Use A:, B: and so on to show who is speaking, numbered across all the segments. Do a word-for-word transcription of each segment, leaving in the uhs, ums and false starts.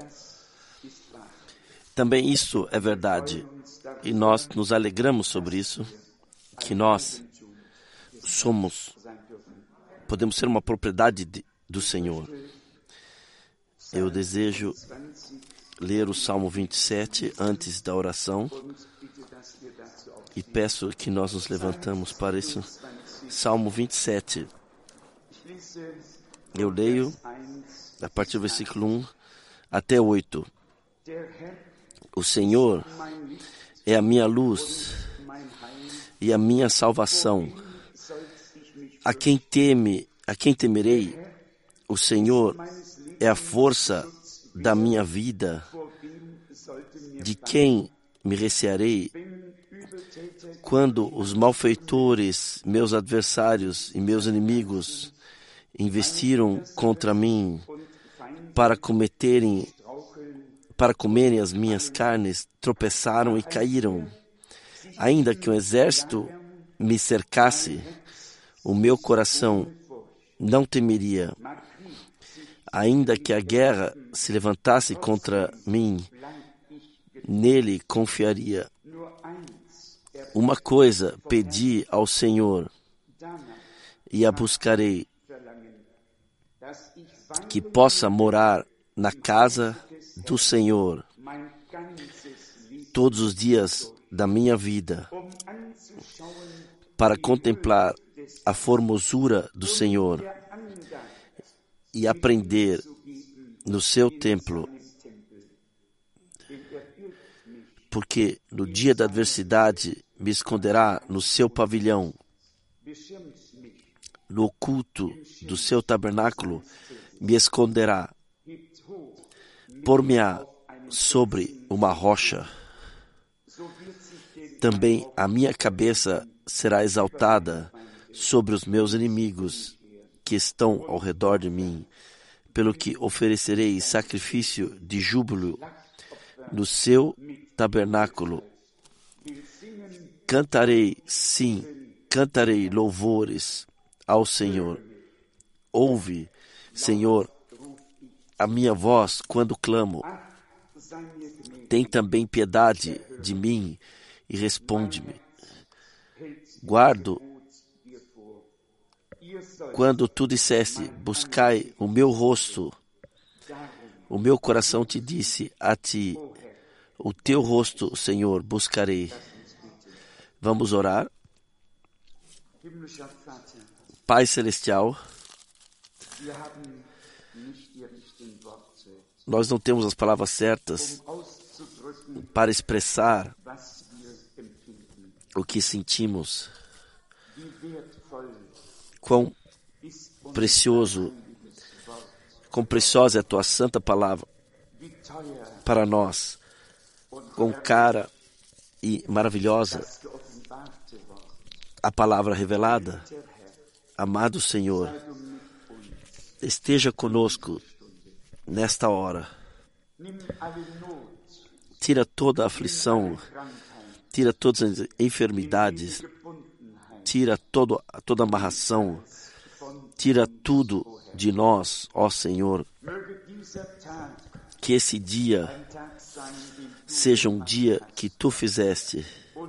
A: Também isso é verdade, e nós nos alegramos sobre isso, que nós somos, podemos ser uma propriedade de, do Senhor. Eu desejo ler o Salmo vinte e sete antes da oração e peço que nós nos levantamos para isso. Salmo vinte e sete. Eu leio a partir do versículo um até oito. O Senhor é a minha luz e a minha salvação. A quem teme, a quem temerei? O Senhor é a força da minha vida. De quem me recearei? Quando os malfeitores, meus adversários e meus inimigos investiram contra mim para cometerem, para comerem as minhas carnes, tropeçaram e caíram. Ainda que um exército me cercasse, o meu coração não temeria. Ainda que a guerra se levantasse contra mim, nele confiaria. Uma coisa pedi ao Senhor e a buscarei, que possa morar na casa do Senhor todos os dias da minha vida, para contemplar a formosura do Senhor e aprender no seu templo, porque no dia da adversidade me esconderá no seu pavilhão, no oculto do seu tabernáculo me esconderá, por-me-á sobre uma rocha. Também a minha cabeça será exaltada sobre os meus inimigos que estão ao redor de mim, pelo que oferecerei sacrifício de júbilo no seu tabernáculo. Cantarei, sim, cantarei louvores ao Senhor. Ouve, Senhor, a minha voz quando clamo. Tem também piedade de mim e responde-me. Guardo quando tu disseste, buscai o meu rosto. O meu coração te disse a ti, o teu rosto, Senhor, buscarei. Vamos orar. Pai Celestial, nós não temos as palavras certas para expressar o que sentimos. Quão precioso, quão preciosa é a tua santa palavra para nós, quão cara e maravilhosa a palavra revelada. Amado Senhor, esteja conosco nesta hora. Tira toda a aflição, tira todas as enfermidades, tira todo, toda a amarração, tira tudo de nós, ó Senhor. Que esse dia seja um dia que Tu fizeste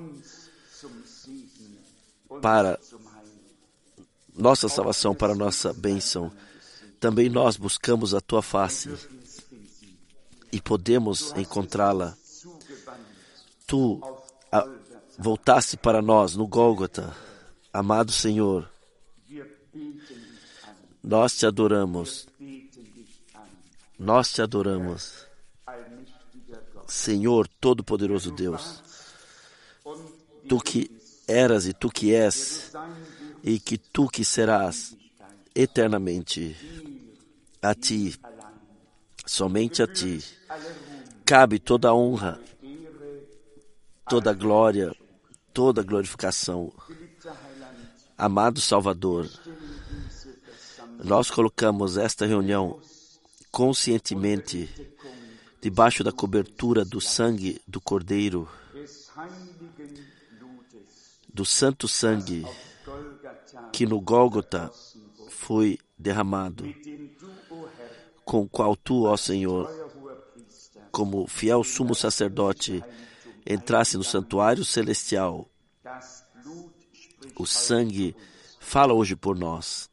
A: para nossa salvação, para nossa bênção. Também nós buscamos a Tua face e podemos encontrá-la. Tu a, voltaste para nós no Gólgota. Amado Senhor, nós Te adoramos. Nós Te adoramos. Senhor Todo-Poderoso Deus, Tu que eras e Tu que és, e que Tu que serás eternamente. A Ti, somente a Ti, cabe toda a honra, toda a glória, toda a glorificação. Amado Salvador, nós colocamos esta reunião conscientemente debaixo da cobertura do sangue do Cordeiro, do santo sangue que no Gólgota foi derramado, com o qual Tu, ó Senhor, como fiel sumo sacerdote, entrasse no santuário celestial. O sangue fala hoje por nós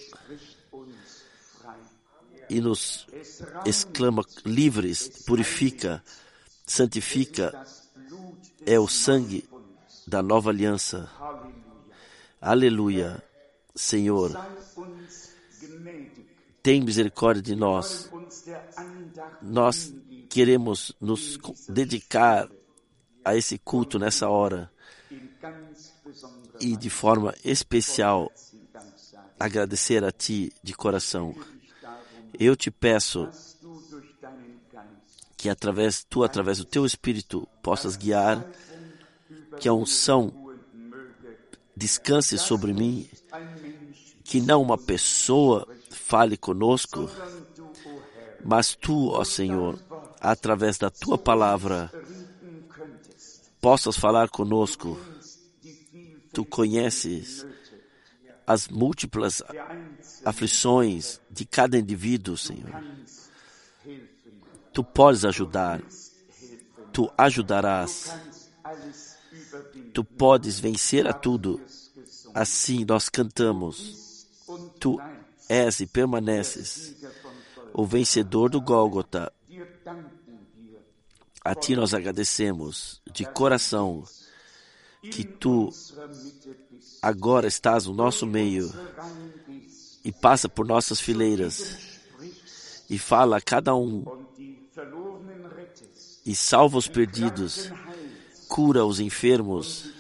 A: e nos exclama livres, purifica, santifica. É o sangue da nova aliança. Aleluia. Senhor, tem misericórdia de nós. Nós queremos nos dedicar a esse culto nessa hora e de forma especial agradecer a Ti de coração. Eu te peço que através, Tu, através do Teu Espírito, possas guiar, que a unção descanse sobre mim, que não uma pessoa fale conosco, mas Tu, ó Senhor, através da Tua palavra, possas falar conosco. Tu conheces as múltiplas aflições de cada indivíduo, Senhor. Tu podes ajudar. Tu ajudarás. Tu podes vencer a tudo. Assim nós cantamos. Tu és e permaneces o vencedor do Gólgota. A Ti nós agradecemos de coração que Tu agora estás no nosso meio e passa por nossas fileiras e fala a cada um e salva os perdidos, cura os enfermos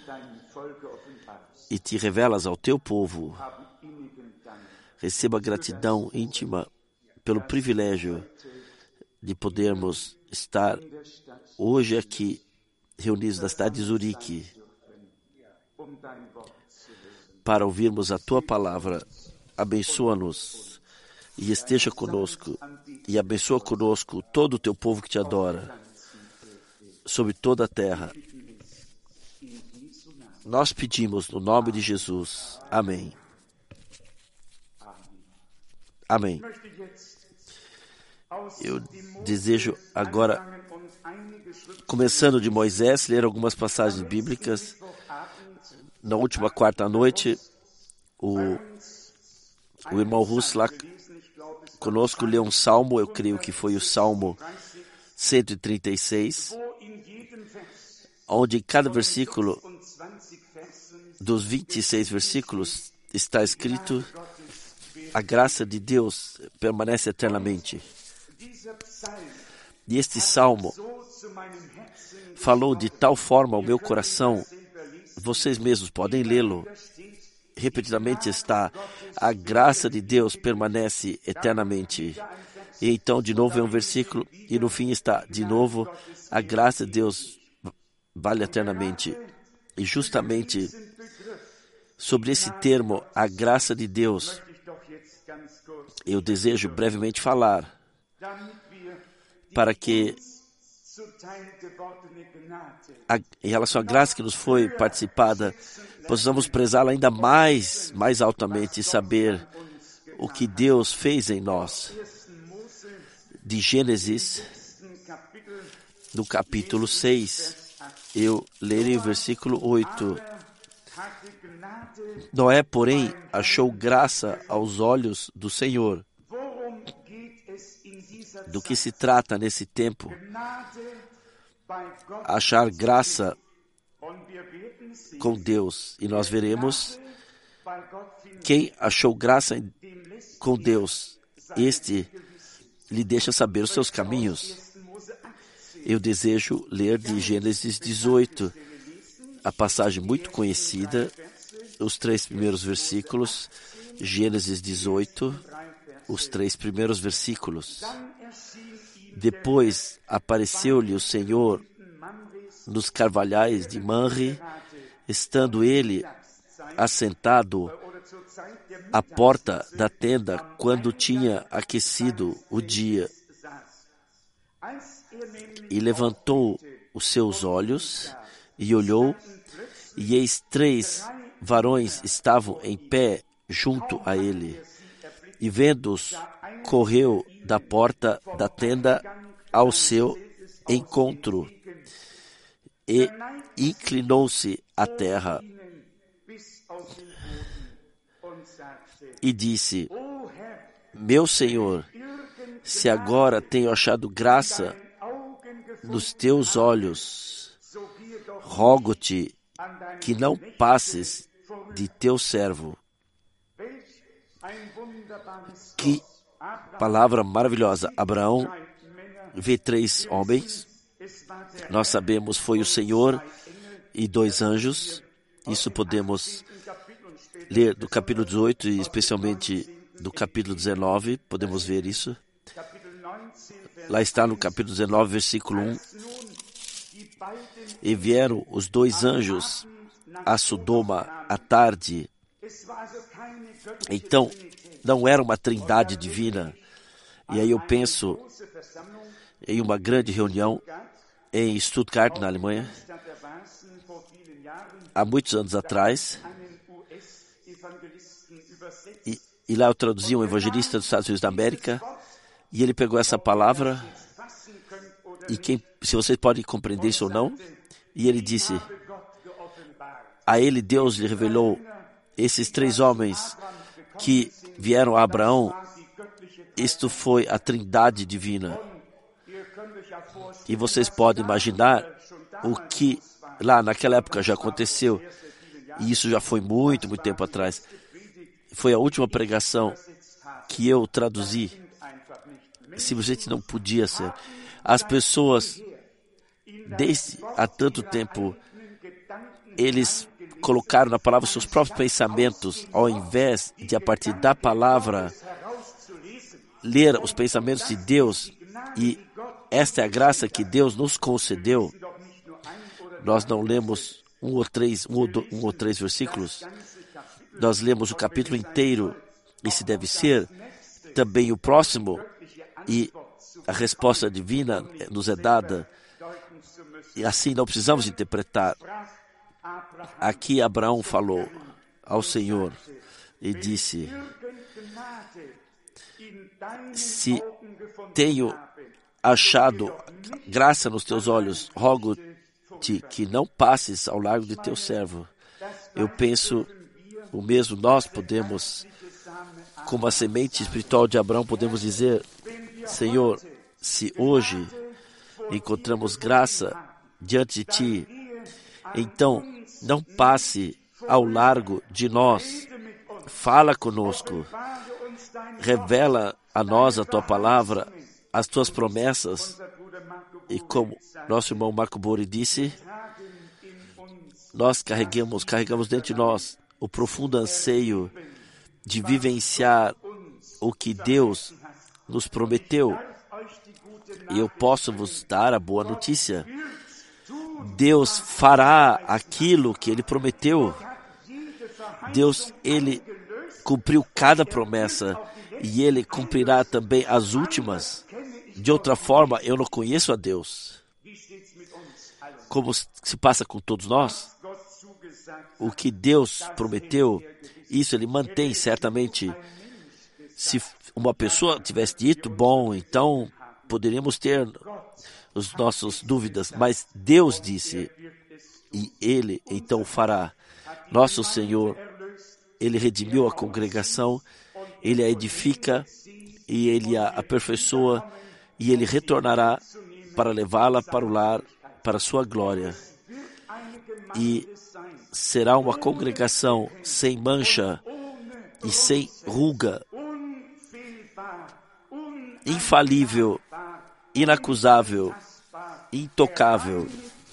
A: e Te revelas ao Teu povo. Receba gratidão íntima pelo privilégio de podermos estar hoje aqui reunidos na cidade de Zurique para ouvirmos a Tua palavra. Abençoa-nos e esteja conosco e abençoa conosco todo o Teu povo que Te adora sobre toda a terra. Nós pedimos no nome de Jesus. Amém. Amém. Eu desejo agora, começando de Moisés, ler algumas passagens bíblicas. Na última quarta-noite, o, o irmão Russo lá conosco leu um salmo, eu creio que foi o Salmo cento e trinta e seis, onde em cada versículo dos vinte e seis versículos está escrito: a graça de Deus permanece eternamente. E este salmo falou de tal forma ao meu coração, vocês mesmos podem lê-lo. Repetidamente está: a graça de Deus permanece eternamente. E então, de novo, é um versículo, e no fim está, de novo, a graça de Deus vale eternamente. E justamente sobre esse termo, a graça de Deus, eu desejo brevemente falar, para que, a, em relação à graça que nos foi participada, possamos prezá-la ainda mais, mais altamente e saber o que Deus fez em nós. De Gênesis, no capítulo seis, eu lerei o versículo oito. Noé, porém, achou graça aos olhos do Senhor. Do que se trata nesse tempo? Achar graça com Deus. E nós veremos quem achou graça com Deus. Este lhe deixa saber os seus caminhos. Eu desejo ler de Gênesis dezoito, a passagem muito conhecida, os três primeiros versículos. Gênesis dezoito, os três primeiros versículos. Depois apareceu-lhe o Senhor nos carvalhais de Manre, estando ele assentado à porta da tenda quando tinha aquecido o dia. E levantou os seus olhos e olhou, e eis três varões estavam em pé junto a ele. E vendo-os, correu da porta da tenda ao seu encontro e inclinou-se à terra e disse: Meu Senhor, se agora tenho achado graça nos teus olhos, rogo-te que não passes de teu servo. Que palavra maravilhosa. Abraão vê três homens. Nós sabemos foi o Senhor e dois anjos. Isso podemos ler do capítulo dezoito e especialmente do capítulo dezenove. Podemos ver isso. Lá está no capítulo dezenove, versículo um. E vieram os dois anjos a Sodoma à tarde. Então, não era uma trindade divina. E aí eu penso em uma grande reunião em Stuttgart, na Alemanha, há muitos anos atrás. E, e lá eu traduzi um evangelista dos Estados Unidos da América. E ele pegou essa palavra. E quem, se vocês podem compreender isso ou não. E ele disse: a ele Deus lhe revelou esses três homens que vieram a Abraão. Isto foi a trindade divina. E vocês podem imaginar o que lá naquela época já aconteceu. E isso já foi muito, muito tempo atrás. Foi a última pregação que eu traduzi. Simplesmente não podia ser. As pessoas, desde há tanto tempo, eles colocaram na palavra seus próprios pensamentos, ao invés de, a partir da palavra, ler os pensamentos de Deus. E esta é a graça que Deus nos concedeu. Nós não lemos um ou três, um ou, do, um ou três versículos. Nós lemos o capítulo inteiro. E se deve ser também o próximo. E a resposta divina nos é dada. E assim não precisamos interpretar. Aqui Abraão falou ao Senhor e disse: se tenho achado graça nos teus olhos, rogo-te que não passes ao largo de teu servo. Eu penso o mesmo, nós podemos, como a semente espiritual de Abraão, podemos dizer: Senhor, se hoje encontramos graça diante de Ti, então não passe ao largo de nós. Fala conosco. Revela a nós a Tua palavra, as Tuas promessas. E como nosso irmão Marco Bori disse, nós carregamos, carregamos dentro de nós o profundo anseio de vivenciar o que Deus nos prometeu. E eu posso vos dar a boa notícia. Deus fará aquilo que Ele prometeu. Deus, Ele cumpriu cada promessa e Ele cumprirá também as últimas. De outra forma, eu não conheço a Deus. Como se passa com todos nós? O que Deus prometeu, isso Ele mantém certamente. Se uma pessoa tivesse dito, bom, então poderíamos ter as nossas dúvidas, mas Deus disse, e Ele então fará. Nosso Senhor, Ele redimiu a congregação, Ele a edifica e Ele a aperfeiçoa e Ele retornará para levá-la para o lar, para a sua glória. E será uma congregação sem mancha e sem ruga, infalível, inacusável, intocável,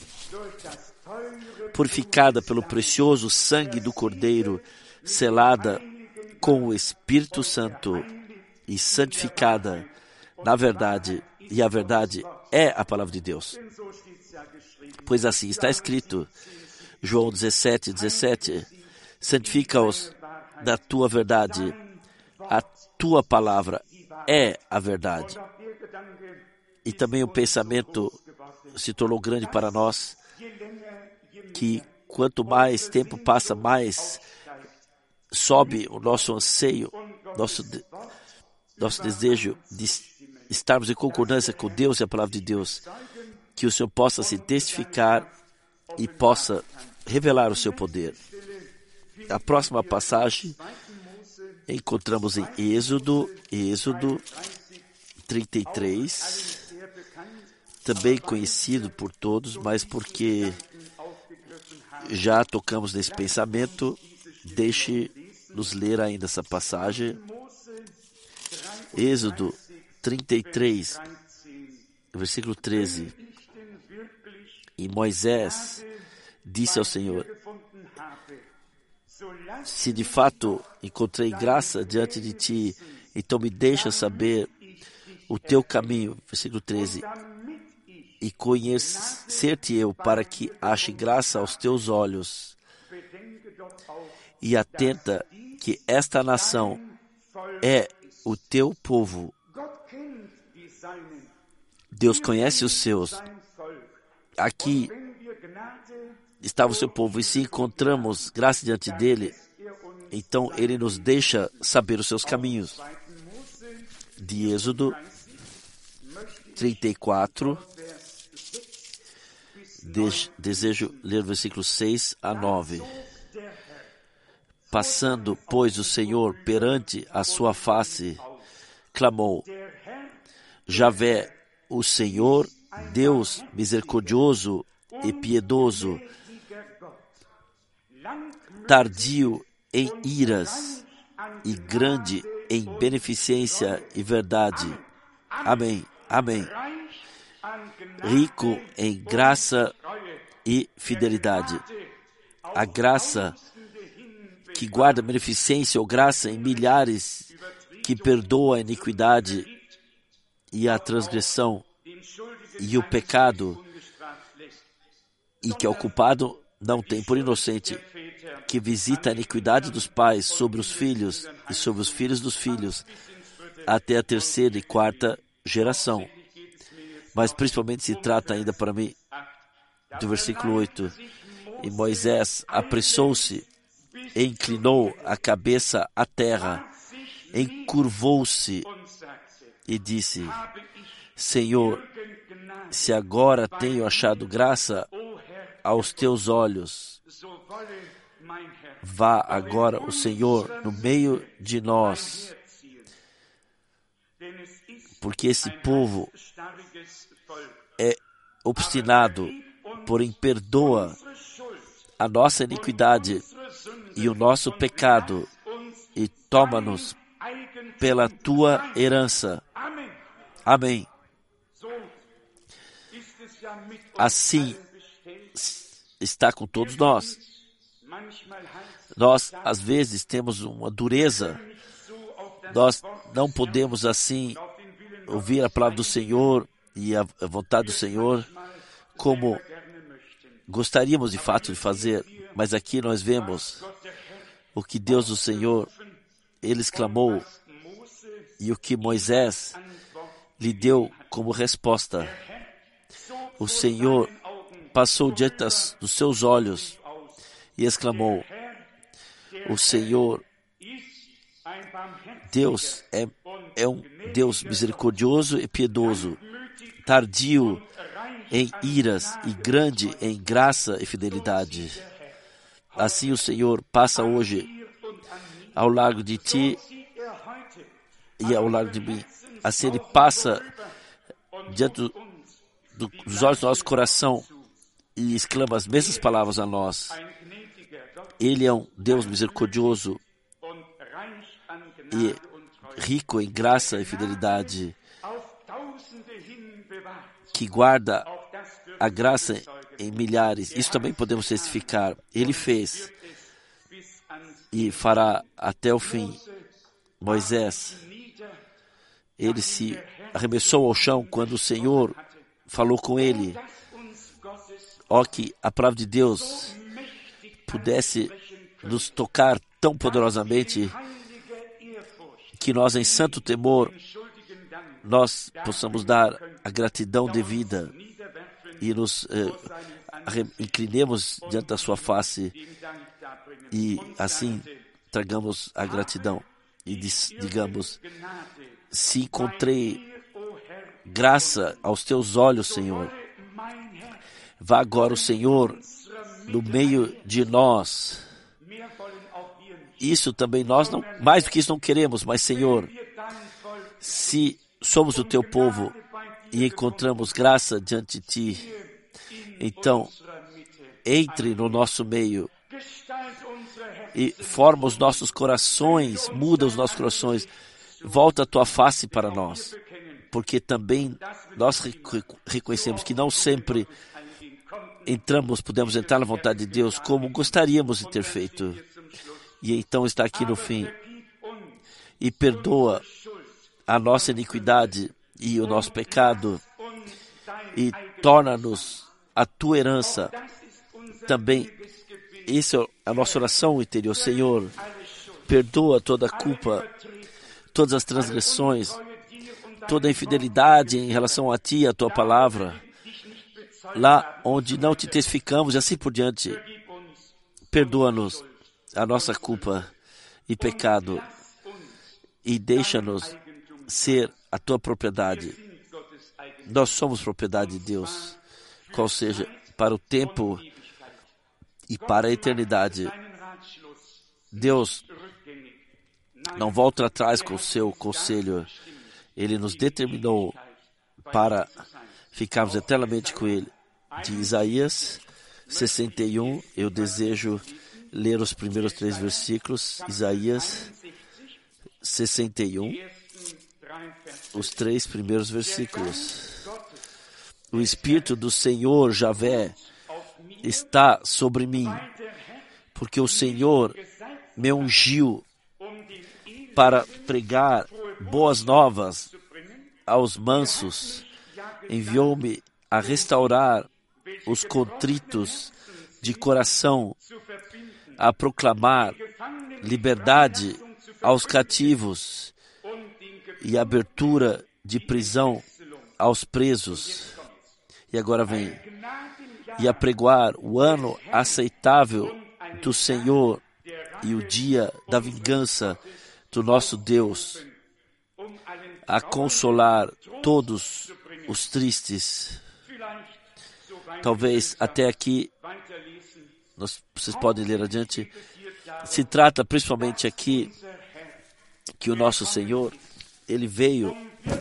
A: purificada pelo precioso sangue do Cordeiro, selada com o Espírito Santo e santificada na verdade, e a verdade é a palavra de Deus. Pois assim está escrito, João dezessete, dezessete, santifica-os da tua verdade, a tua palavra é a verdade. E também o pensamento se tornou grande para nós, que quanto mais tempo passa, mais sobe o nosso anseio, nosso, de, nosso desejo de estarmos em concordância com Deus e a palavra de Deus. que o Senhor possa se testificar e possa revelar o seu poder. A próxima passagem encontramos em Êxodo, Êxodo trinta e três, também conhecido por todos, mas porque já tocamos nesse pensamento, deixe-nos ler ainda essa passagem. Êxodo trinta e três, versículo treze. E Moisés disse ao Senhor: se de fato encontrei graça diante de ti, então me deixa saber o teu caminho, versículo treze, e conhecer-te eu, para que ache graça aos teus olhos. E atenta que esta nação é o teu povo. Deus conhece os seus. Aqui estava o seu povo, e se encontramos graça diante dele, então ele nos deixa saber os seus caminhos. De Êxodo trinta e quatro, de, desejo ler versículos seis a nove. Passando, pois, o Senhor perante a sua face, clamou: Javé, o Senhor, Deus misericordioso e piedoso, tardio em iras e grande em beneficência e verdade. Amém. Amém. Rico em graça e fidelidade. A graça que guarda beneficência ou graça em milhares, que perdoa a iniquidade e a transgressão e o pecado, e que é o culpado não tem por inocente, que visita a iniquidade dos pais sobre os filhos e sobre os filhos dos filhos, até a terceira e quarta geração. Mas principalmente se trata ainda para mim do versículo oito. E Moisés apressou-se, e inclinou a cabeça à terra, encurvou-se e disse: Senhor, se agora tenho achado graça aos teus olhos, vá agora o Senhor no meio de nós, porque esse povo é obstinado, porém perdoa a nossa iniquidade e o nosso pecado e toma-nos pela tua herança. Amém. Assim está com todos nós. Nós, às vezes, temos uma dureza. Nós não podemos, assim, ouvir a palavra do Senhor e a vontade do Senhor como gostaríamos, de fato, de fazer. Mas aqui nós vemos o que Deus, o Senhor, Ele exclamou e o que Moisés lhe deu como resposta. O Senhor passou diante das, dos seus olhos e exclamou: o Senhor, Deus, é, é um Deus misericordioso e piedoso, tardio em iras e grande em graça e fidelidade. Assim o Senhor passa hoje ao largo de ti e ao largo de mim. Assim Ele passa diante do, do, dos olhos do nosso coração e exclama as mesmas palavras a nós. Ele é um Deus misericordioso e rico em graça e fidelidade, que guarda a graça em milhares. Isso também podemos testificar. Ele fez e fará até o fim. Moisés, ele se arremessou ao chão quando o Senhor falou com ele. Ó, que a palavra de Deus pudesse nos tocar tão poderosamente, que nós, em santo temor, nós possamos dar a gratidão devida e nos eh, inclinemos diante da sua face e assim tragamos a gratidão e diz, digamos: se encontrei graça aos teus olhos, Senhor, Vá agora o Senhor no meio de nós. Isso também nós não, mais do que isso não queremos, mas Senhor, se somos o teu povo e encontramos graça diante de ti, então entre no nosso meio e forma os nossos corações, muda os nossos corações, volta a tua face para nós, porque também nós reconhecemos que não sempre entramos, podemos entrar na vontade de Deus como gostaríamos de ter feito. E então está aqui no fim. E perdoa a nossa iniquidade e o nosso pecado e torna-nos a tua herança. Também, essa é a nossa oração interior. Senhor, perdoa toda a culpa, todas as transgressões, toda a infidelidade em relação a ti e a tua palavra, lá onde não te testificamos e assim por diante. Perdoa-nos a nossa culpa e pecado e deixa-nos ser a tua propriedade. Nós somos propriedade de Deus, qual seja, para o tempo e para a eternidade. Deus não volta atrás com o seu conselho. Ele nos determinou para ficarmos eternamente com Ele. De Isaías sessenta e um, eu desejo ler os primeiros três versículos. Isaías sessenta e um, os três primeiros versículos. O Espírito do Senhor, Javé, está sobre mim, porque o Senhor me ungiu para pregar boas novas aos mansos, enviou-me a restaurar os contritos de coração, a proclamar liberdade aos cativos e abertura de prisão aos presos. E agora vem, e apregoar o ano aceitável do Senhor e o dia da vingança do nosso Deus, a consolar todos os tristes. Talvez até aqui, nós, vocês podem ler adiante, se trata principalmente aqui que o nosso Senhor, Ele veio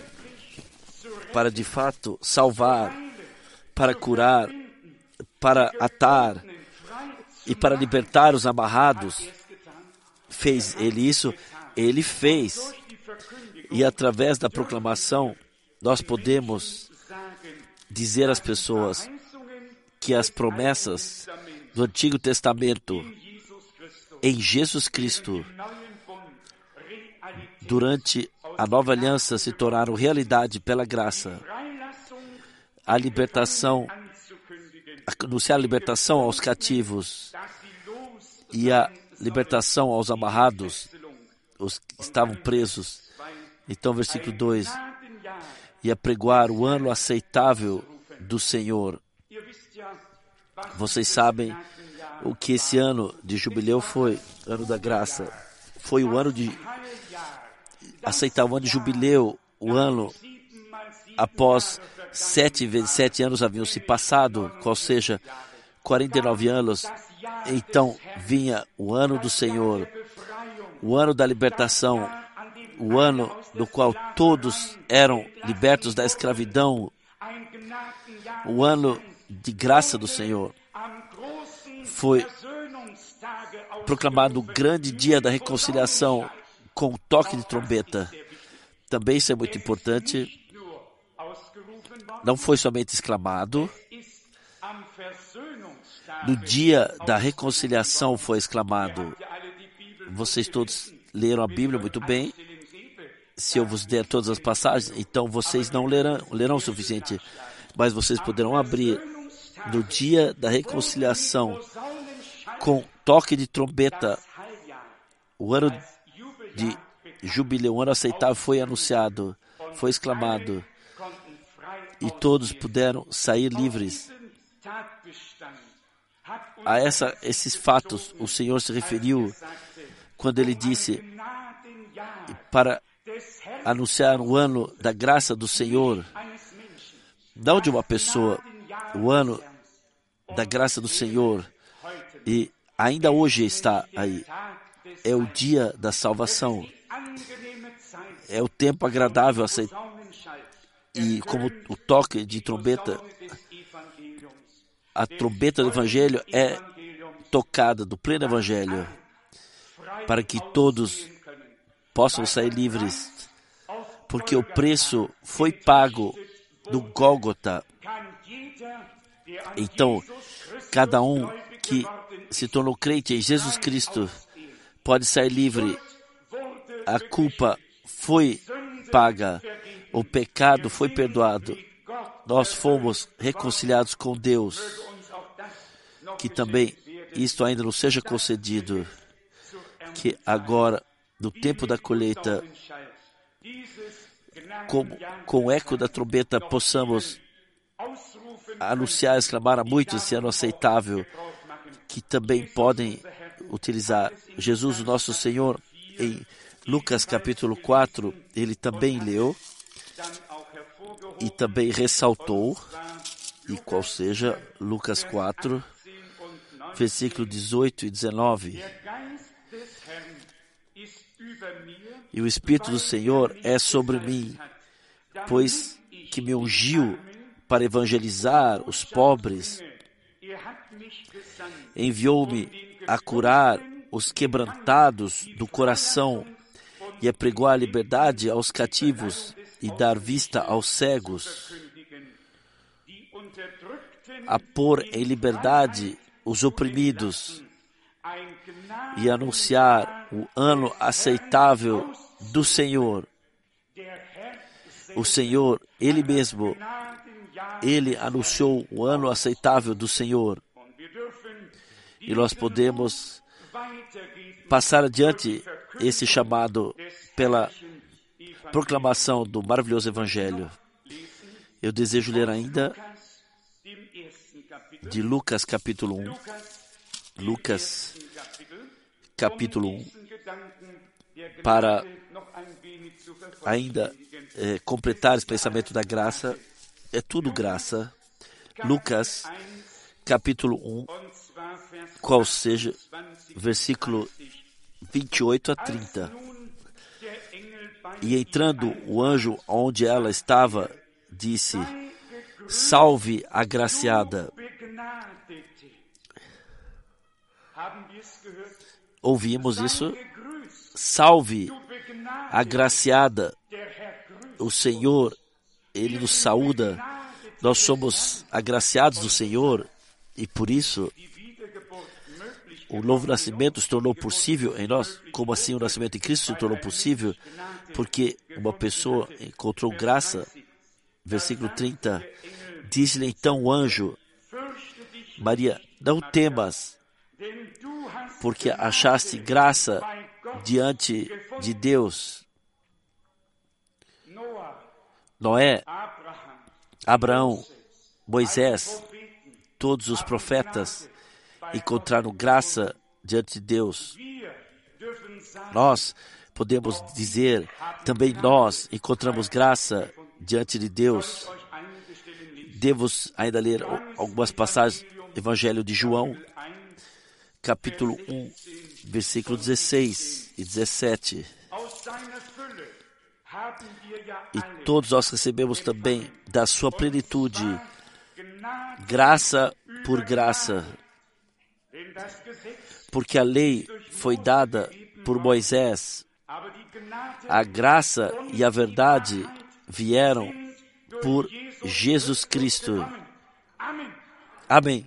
A: para de fato salvar, para curar, para atar e para libertar os amarrados. Fez Ele isso? Ele fez. E através da proclamação, nós podemos dizer às pessoas que as promessas do Antigo Testamento em Jesus Cristo, durante a nova aliança, se tornaram realidade pela graça. A libertação, anunciar a libertação aos cativos e a libertação aos amarrados, os que estavam presos. Então, versículo dois, e apregoar o ano aceitável do Senhor. Vocês sabem o que esse ano de jubileu foi, ano da graça. Foi o ano de aceitar o ano de jubileu, o ano após sete vezes sete anos haviam se passado, ou seja, quarenta e nove anos. Então vinha o ano do Senhor, o ano da libertação, o ano do qual todos eram libertos da escravidão, o ano de graça do Senhor. Foi proclamado o grande dia da reconciliação com o toque de trombeta. Também isso é muito importante. Não foi somente exclamado. No dia da reconciliação foi exclamado. Vocês todos leram a Bíblia muito bem. Se eu vos der todas as passagens, então vocês não lerão, lerão o suficiente. Mas vocês poderão abrir no dia da reconciliação com toque de trombeta. O ano de jubileu, o ano aceitável foi anunciado, foi exclamado. E todos puderam sair livres. A essa, esses fatos, o Senhor se referiu quando Ele disse para anunciar o ano da graça do Senhor, não de uma pessoa, o ano da graça do Senhor, e ainda hoje está aí. É o dia da salvação. É o tempo agradável aceitar. E como o toque de trombeta, a trombeta do Evangelho é tocada do pleno Evangelho, para que todos possam sair livres, porque o preço foi pago no Gólgota. Então, cada um que se tornou crente em Jesus Cristo pode sair livre. A culpa foi paga, o pecado foi perdoado. Nós fomos reconciliados com Deus. Que também isto ainda não seja concedido, que agora, no tempo da colheita, com, com o eco da trombeta, possamos anunciar, exclamar a muitos esse ano aceitável, que também podem utilizar Jesus, o nosso Senhor, em Lucas capítulo quatro, ele também leu e também ressaltou, e qual seja, Lucas quatro, versículo dezoito e dezenove. E o Espírito do Senhor é sobre mim, pois que me ungiu para evangelizar os pobres, enviou-me a curar os quebrantados do coração e a pregoar a liberdade aos cativos e dar vista aos cegos, a pôr em liberdade os oprimidos e anunciar o ano aceitável do Senhor. O Senhor, Ele mesmo, Ele anunciou o ano aceitável do Senhor. E nós podemos passar adiante esse chamado pela proclamação do maravilhoso Evangelho. Eu desejo ler ainda de Lucas capítulo um. Lucas capítulo um, para ainda é, completar esse pensamento da graça. É tudo graça. Lucas capítulo um, qual seja, versículo vinte e oito a trinta. E entrando o anjo onde ela estava, disse: Salve, agraciada. Ouvimos isso? Salve, agraciada. O Senhor, Ele nos saúda. Nós somos agraciados do Senhor e por isso o novo nascimento se tornou possível em nós. Como assim o nascimento em Cristo se tornou possível? Porque uma pessoa encontrou graça. Versículo trinta. Diz-lhe então o anjo: Maria, não temas, porque achaste graça diante de Deus. Noé, Abraão, Moisés, todos os profetas encontraram graça diante de Deus. Nós podemos dizer, também nós encontramos graça diante de Deus. Devo ainda ler algumas passagens do Evangelho de João, capítulo um, versículo dezesseis e dezessete. E todos nós recebemos também da sua plenitude, graça por graça, porque a lei foi dada por Moisés, a graça e a verdade vieram por Jesus Cristo. Amém.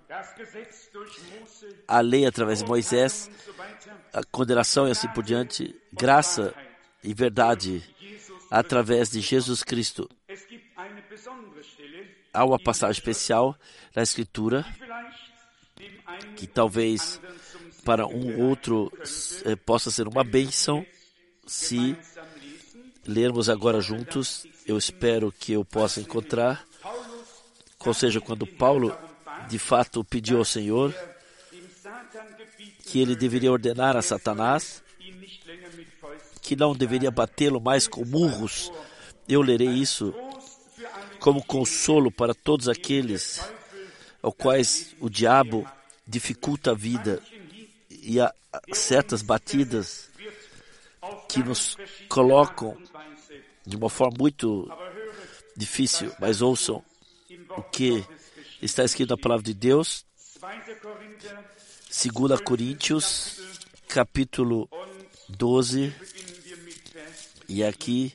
A: A lei através de Moisés, a condenação e assim por diante, graça e verdade através de Jesus Cristo. Há uma passagem especial na Escritura que talvez para um ou outro eh, possa ser uma bênção se lermos agora juntos. Eu espero que eu possa encontrar, ou seja, quando Paulo de fato pediu ao Senhor que ele deveria ordenar a Satanás que não deveria batê-lo mais com murros. Eu lerei isso como consolo para todos aqueles ao quais o diabo dificulta a vida e há certas batidas que nos colocam de uma forma muito difícil, mas ouçam o que está escrito na palavra de Deus, Segunda Coríntios, capítulo doze, e aqui,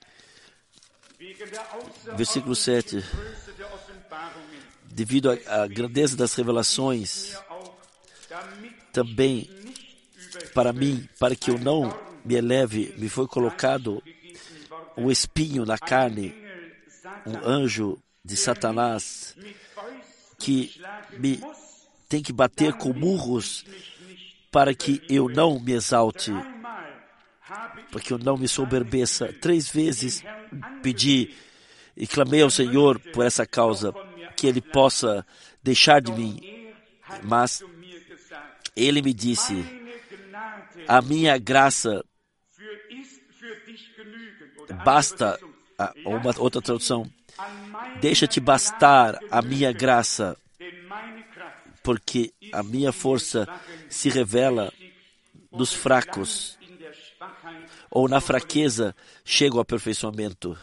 A: versículo sete. Devido à grandeza das revelações, também para mim, para que eu não me eleve, me foi colocado um espinho na carne, um anjo de Satanás, que me tem que bater com murros para que eu não me exalte, para que eu não me soberbeça. Três vezes pedi e clamei ao Senhor por essa causa, que Ele possa deixar de mim, mas Ele me disse: a minha graça basta, uma outra tradução, deixa-te bastar a minha graça, porque a minha força se revela nos fracos, ou na fraqueza chega ao aperfeiçoamento.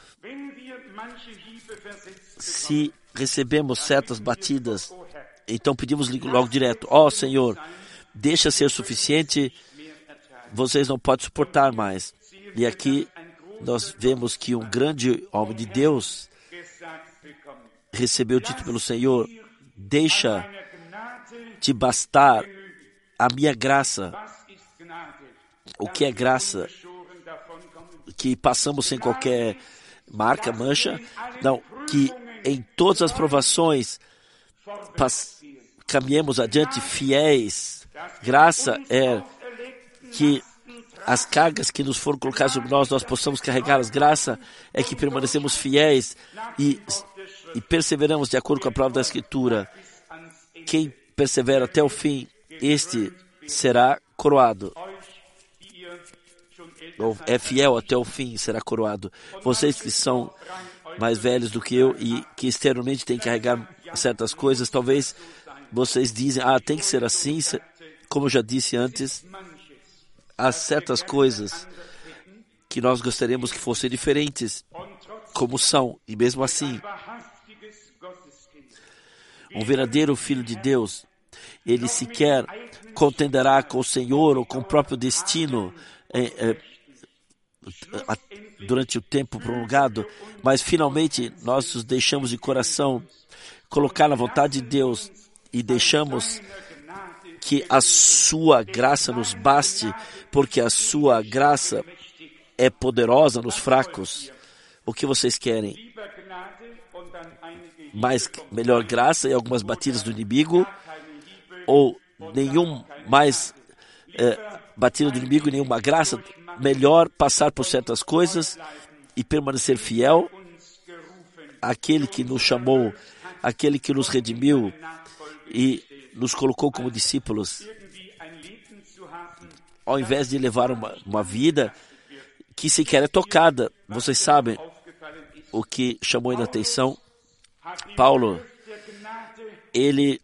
A: Se recebemos certas batidas, então pedimos logo direto: ó oh, Senhor, deixa ser suficiente, vocês não podem suportar mais. E aqui nós vemos que um grande homem de Deus recebeu o título pelo Senhor: deixa te bastar a minha graça. O que é graça? Que passamos sem qualquer marca, mancha? Não, que em todas as provações pass- caminhemos adiante fiéis. Graça é que as cargas que nos foram colocadas sobre nós, nós possamos carregá-las. Graça é que permanecemos fiéis e, e perseveramos de acordo com a palavra da Escritura. Quem persevera até o fim, este será coroado. Ou é fiel até o fim, será coroado. Vocês que são mais velhos do que eu e que externamente têm que carregar certas coisas, talvez vocês dizem: ah, tem que ser assim. Como eu já disse antes, há certas coisas que nós gostaríamos que fossem diferentes, como são, e mesmo assim, um verdadeiro filho de Deus, ele sequer contenderá com o Senhor ou com o próprio destino é, é, durante o tempo prolongado, mas finalmente nós nos deixamos de coração colocar na vontade de Deus e deixamos que a sua graça nos baste, porque a sua graça é poderosa nos fracos. O que vocês querem? Mais, melhor graça e algumas batidas do inimigo? Ou nenhum mais é, batida do inimigo e nenhuma graça? Melhor passar por certas coisas e permanecer fiel àquele que nos chamou, àquele que nos redimiu e nos colocou como discípulos, ao invés de levar uma, uma vida que sequer é tocada. Vocês sabem o que chamou a atenção? Paulo, ele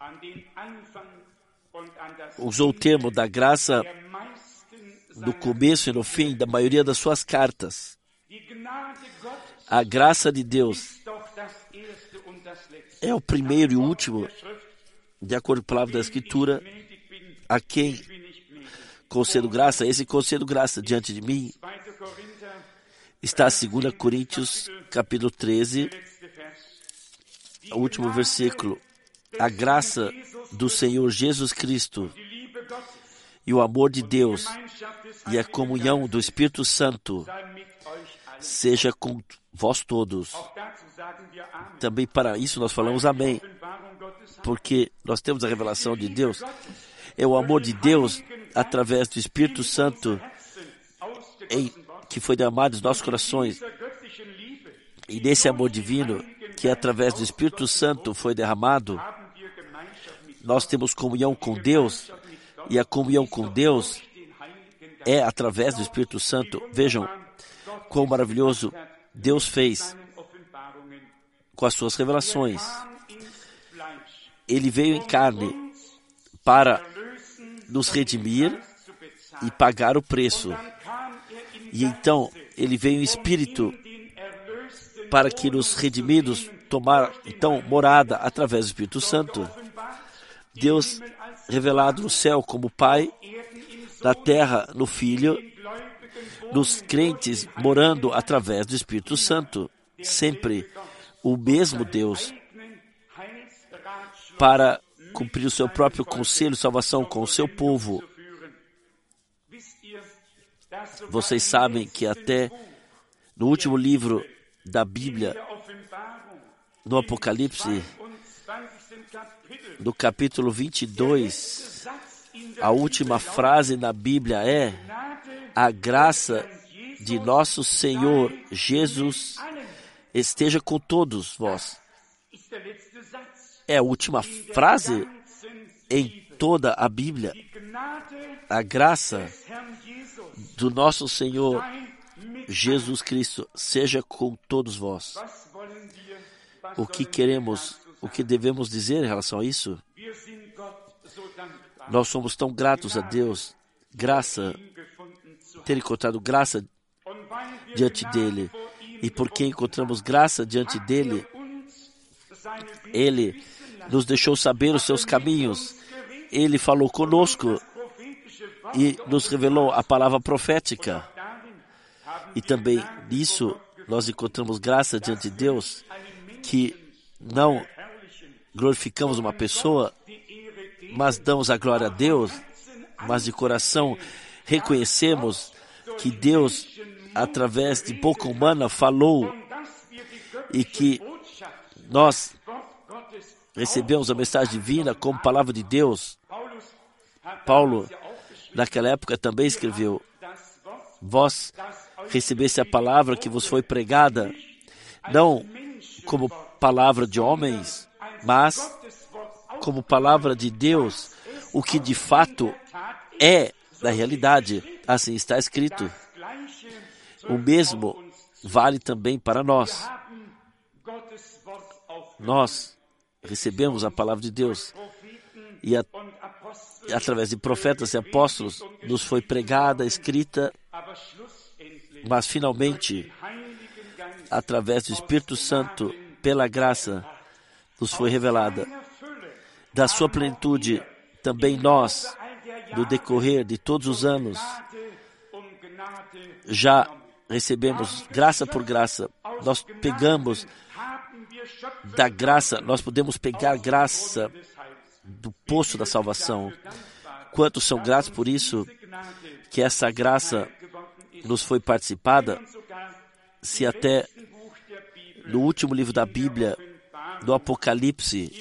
A: usou o termo da graça no começo e no fim da maioria das suas cartas. A graça de Deus é o primeiro e o último, de acordo com a palavra da Escritura, a quem concedo graça, esse concedo graça diante de mim. Está Segunda Coríntios, capítulo treze, o último versículo. A graça do Senhor Jesus Cristo e o amor de Deus e a comunhão do Espírito Santo seja com vós todos. Também para isso nós falamos amém, porque nós temos a revelação de Deus. É o amor de Deus através do Espírito Santo em, que foi derramado nos nossos corações. E nesse amor divino, que através do Espírito Santo foi derramado, nós temos comunhão com Deus, e a comunhão com Deus é através do Espírito Santo. Vejam quão maravilhoso Deus fez com as suas revelações. Ele veio em carne para nos redimir e pagar o preço. E então, ele veio em espírito para que nos redimidos tomar, então, morada através do Espírito Santo. Deus revelado no céu como Pai, na terra no Filho, nos crentes morando através do Espírito Santo. Sempre o mesmo Deus para cumprir o seu próprio conselho de salvação com o seu povo. Vocês sabem que até no último livro da Bíblia, no Apocalipse, no capítulo vinte e dois, a última frase na Bíblia é: a graça de nosso Senhor Jesus esteja com todos vós. É a última frase em toda a Bíblia. A graça do nosso Senhor Jesus Cristo seja com todos vós. O que queremos, o que devemos dizer em relação a isso? Nós somos tão gratos a Deus, graça, ter encontrado graça diante dEle. E porque encontramos graça diante dEle, Ele nos deixou saber os seus caminhos. Ele falou conosco e nos revelou a palavra profética. E também nisso nós encontramos graça diante de Deus, que não glorificamos uma pessoa, mas damos a glória a Deus, mas de coração reconhecemos que Deus, através de boca humana, falou e que nós recebemos a mensagem divina como palavra de Deus. Paulo, naquela época, também escreveu: vós recebeste a palavra que vos foi pregada, não como palavra de homens, mas como palavra de Deus, o que de fato é na realidade. Assim está escrito. O mesmo vale também para nós. Nós recebemos a palavra de Deus e, a, e através de profetas e apóstolos nos foi pregada, escrita, mas finalmente, através do Espírito Santo, pela graça, nos foi revelada. Da sua plenitude, também nós, no decorrer de todos os anos, já recebemos graça por graça. Nós pegamos da graça, nós podemos pegar graça do poço da salvação. Quantos são gratos por isso, que essa graça nos foi participada, se até no último livro da Bíblia, no Apocalipse,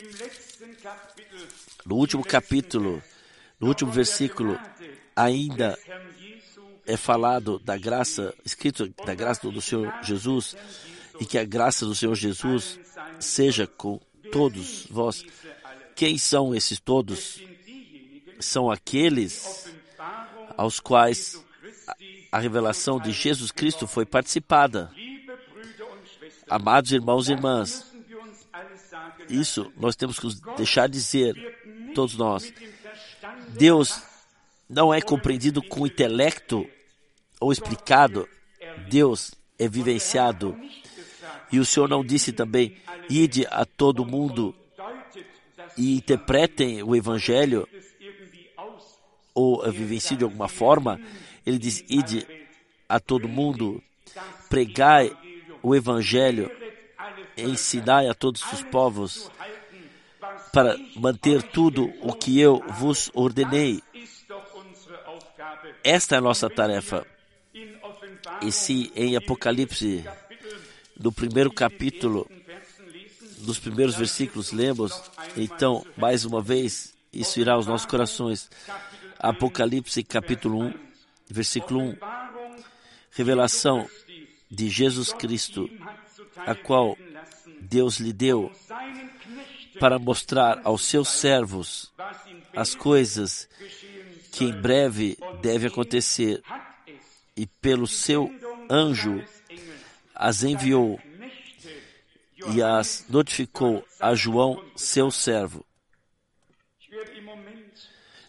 A: no último capítulo, no último versículo, ainda é falado da graça, escrito da graça do Senhor Jesus, e que a graça do Senhor Jesus seja com todos vós. Quem são esses todos? São aqueles aos quais a revelação de Jesus Cristo foi participada. Amados irmãos e irmãs, isso nós temos que deixar dizer, todos nós. Deus não é compreendido com o intelecto ou explicado. Deus é vivenciado. E o Senhor não disse também: ide a todo mundo e interpretem o Evangelho, ou vivenciem de alguma forma. Ele diz: ide a todo mundo, pregai o Evangelho, ensinai a todos os povos para manter tudo o que eu vos ordenei. Esta é a nossa tarefa. E se em Apocalipse, no primeiro capítulo, nos primeiros versículos lemos, então, mais uma vez, isso irá aos nossos corações. Apocalipse, capítulo um, versículo um. Revelação de Jesus Cristo, a qual Deus lhe deu para mostrar aos seus servos as coisas que em breve deve acontecer, e pelo seu anjo as enviou e as notificou a João, seu servo.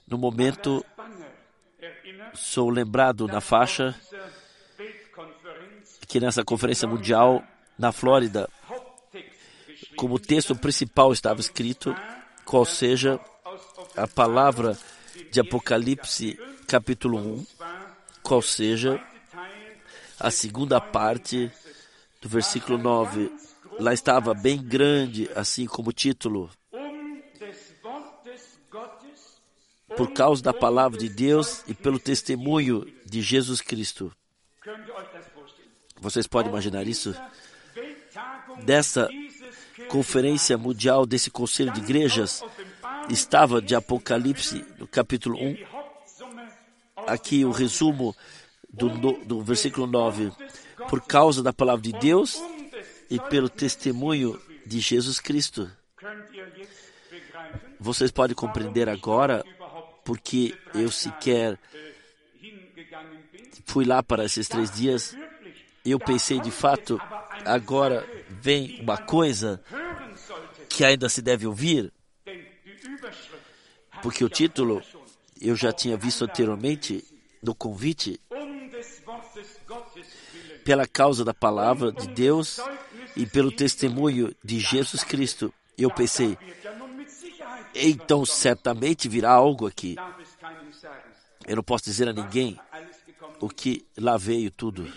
A: No momento, sou lembrado na faixa que nessa conferência mundial na Flórida, como texto principal estava escrito, qual seja a palavra de Apocalipse capítulo um, qual seja a segunda parte do versículo nove. Lá estava bem grande, assim como o título, por causa da palavra de Deus e pelo testemunho de Jesus Cristo. Vocês podem imaginar isso? Dessa conferência mundial, desse conselho de igrejas, estava de Apocalipse, no capítulo um, aqui o resumo do, do versículo nove, por causa da palavra de Deus e pelo testemunho de Jesus Cristo. Vocês podem compreender agora porque eu sequer fui lá para esses três dias. Eu pensei, de fato, agora vem uma coisa que ainda se deve ouvir, porque o título eu já tinha visto anteriormente no convite, pela causa da palavra de Deus e pelo testemunho de Jesus Cristo. Eu pensei, então certamente virá algo aqui. Eu não posso dizer a ninguém o que lá veio tudo.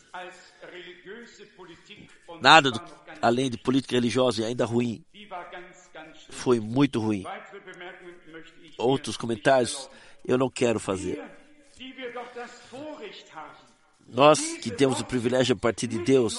A: Nada do, além de política religiosa e ainda ruim. Foi muito ruim. Outros comentários eu não quero fazer. Nós que temos o privilégio a partir de Deus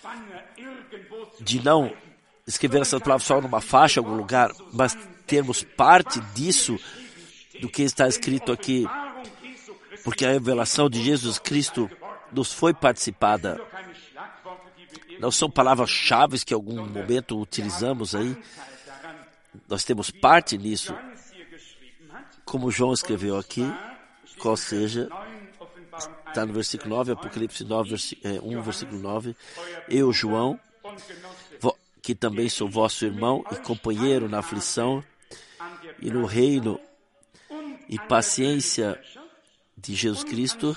A: de não escrever essas palavras só numa faixa em algum lugar, mas termos parte disso, do que está escrito aqui, porque a revelação de Jesus Cristo nos foi participada. Não são palavras-chave que em algum momento utilizamos aí. Nós temos parte nisso. Como João escreveu aqui, qual seja, está no versículo nove, Apocalipse nove, um, versículo nove. Eu, João, que também sou vosso irmão e companheiro na aflição e no reino e paciência de Jesus Cristo,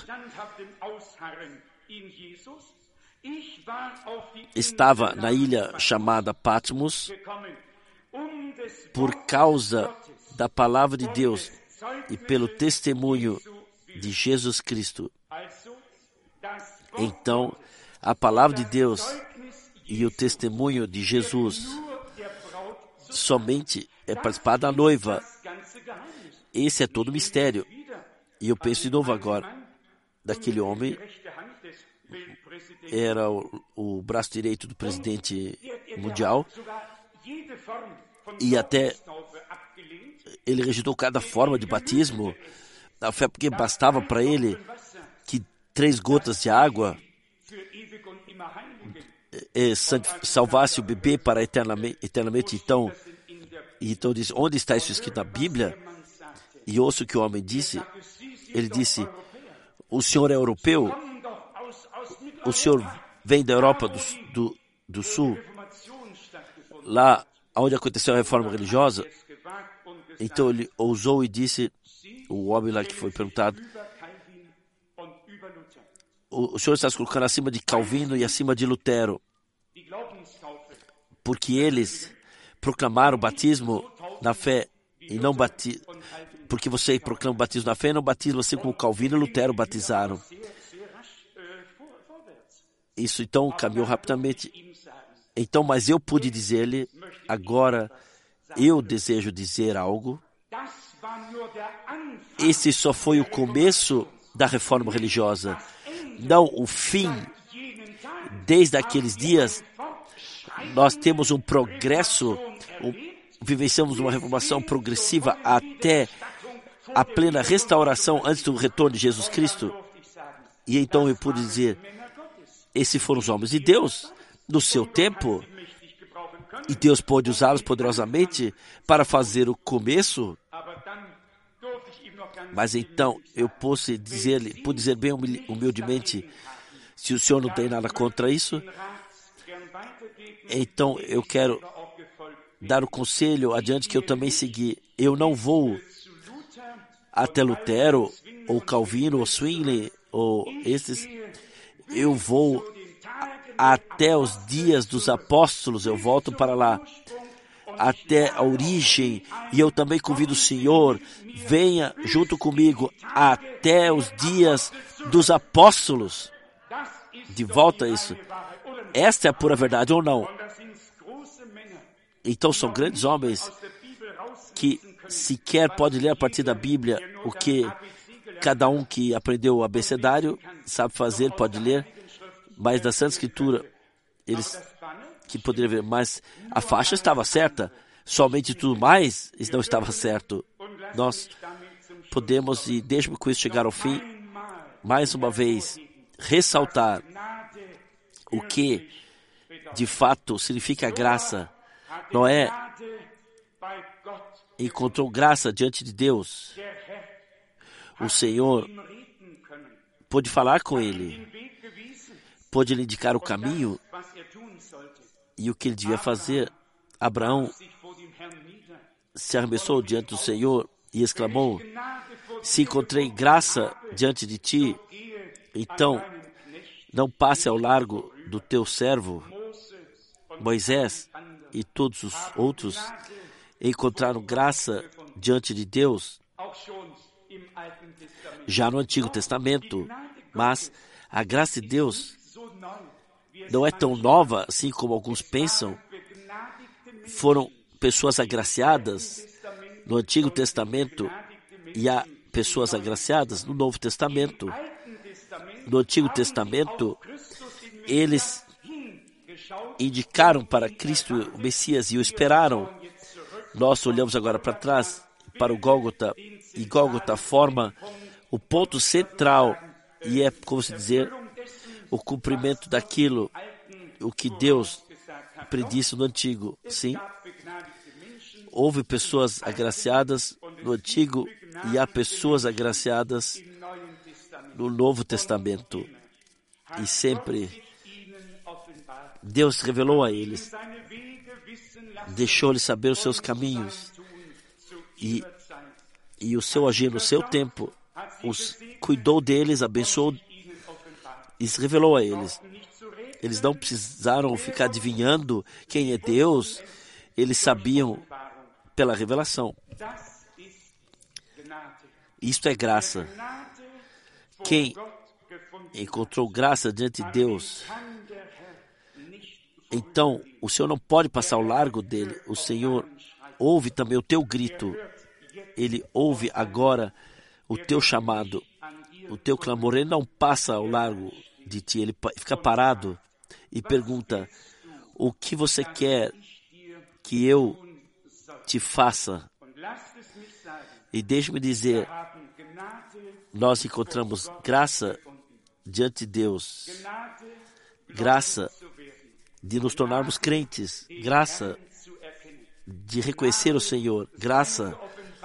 A: estava na ilha chamada Patmos por causa da palavra de Deus e pelo testemunho de Jesus Cristo. Então, a palavra de Deus e o testemunho de Jesus somente é participar da noiva. Esse é todo o mistério. E eu penso de novo agora, daquele homem, era o, o braço direito do presidente mundial, e até ele rejeitou cada forma de batismo, na fé porque bastava para ele que três gotas de água é, salvasse o bebê para eternamente. eternamente. Então, então disse, onde está isso escrito na Bíblia? E ouço o que o homem disse. Ele disse, o senhor é europeu? O senhor vem da Europa do, do, do Sul? Lá onde aconteceu a reforma religiosa? Então ele ousou e disse, o homem lá que foi perguntado, o, o senhor está se colocando acima de Calvino e acima de Lutero, porque eles proclamaram o batismo na fé e não batismo, porque você proclama o batismo na fé e não batismo assim como Calvino e Lutero batizaram. Isso então caminhou rapidamente. Então, mas eu pude dizer-lhe, agora eu desejo dizer algo. Esse só foi o começo da reforma religiosa, não o fim. Desde aqueles dias, nós temos um progresso, um, vivenciamos uma reformação progressiva até a plena restauração antes do retorno de Jesus Cristo. E então eu pude dizer, esses foram os homens de Deus no seu tempo, e Deus pôde usá-los poderosamente para fazer o começo. Mas então eu pude dizer, pude dizer bem humildemente, se o senhor não tem nada contra isso, então eu quero dar o conselho adiante que eu também segui. Eu não vou até Lutero, ou Calvino, ou Zwingli, ou esses. Eu vou até os dias dos apóstolos, eu volto para lá, até a origem, e eu também convido o Senhor, venha junto comigo até os dias dos apóstolos. De volta a isso. Esta é a pura verdade ou não? Então são grandes homens que sequer pode ler a partir da Bíblia o que cada um que aprendeu o abecedário sabe fazer, pode ler, mas da Santa Escritura, eles que poderiam ver, mas a faixa estava certa, somente tudo mais não estava certo. Nós podemos, e deixe-me com isso chegar ao fim, mais uma vez, ressaltar o que de fato significa graça. Noé encontrou graça diante de Deus. O Senhor pôde falar com ele, pôde lhe indicar o caminho e o que ele devia fazer. Abraão se arremessou diante do Senhor e exclamou: se encontrei graça diante de ti, então não passe ao largo do teu servo. Moisés e todos os outros encontraram graça diante de Deus já no Antigo Testamento, mas a graça de Deus não é tão nova assim como alguns pensam. Foram pessoas agraciadas no Antigo Testamento e há pessoas agraciadas no Novo Testamento. No Antigo Testamento, eles indicaram para Cristo, o Messias, e o esperaram. Nós olhamos agora para trás, para o Gólgota, e Gólgota forma o ponto central, e é, como se dizer, o cumprimento daquilo, o que Deus predisse no Antigo. Sim, houve pessoas agraciadas no Antigo e há pessoas agraciadas no Novo Testamento. E sempre Deus revelou a eles, deixou-lhes saber os seus caminhos e, e o seu agir no seu tempo, os cuidou deles, abençoou e se revelou a eles. Eles não precisaram ficar adivinhando quem é Deus, eles sabiam pela revelação. Isto é graça. Quem encontrou graça diante de Deus, então o Senhor não pode passar ao largo dele. O Senhor ouve também o teu grito. Ele ouve agora o teu chamado, o teu clamor. Ele não passa ao largo de ti. Ele fica parado e pergunta: o que você quer que eu te faça? E deixe-me dizer, nós encontramos graça diante de Deus, graça de nos tornarmos crentes, graça de reconhecer o Senhor, graça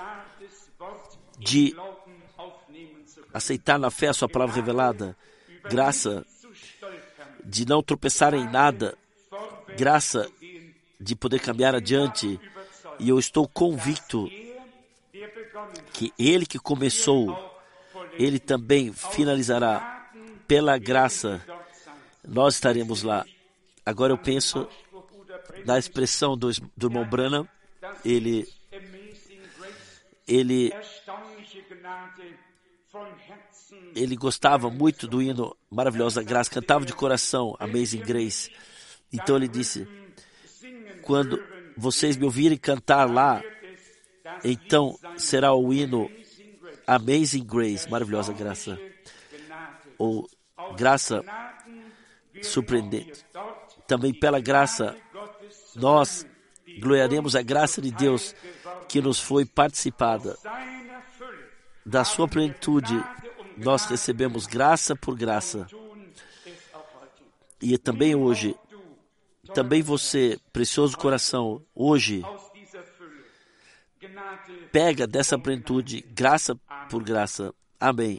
A: de aceitar na fé a sua palavra revelada, graça de não tropeçar em nada, graça de poder caminhar adiante. E eu estou convicto que Ele que começou, Ele também finalizará. Pela graça, nós estaremos lá. Agora eu penso na expressão do, do irmão Branham. Ele, ele, ele gostava muito do hino Maravilhosa Graça, cantava de coração Amazing Grace. Então ele disse: quando vocês me ouvirem cantar lá, então será o hino Amazing Grace, Maravilhosa Graça, ou graça surpreendente. Também pela graça, nós gloriaremos a graça de Deus que nos foi participada. Da sua plenitude, nós recebemos graça por graça. E também hoje, também você, precioso coração, hoje, pega dessa plenitude, graça por graça. Amém.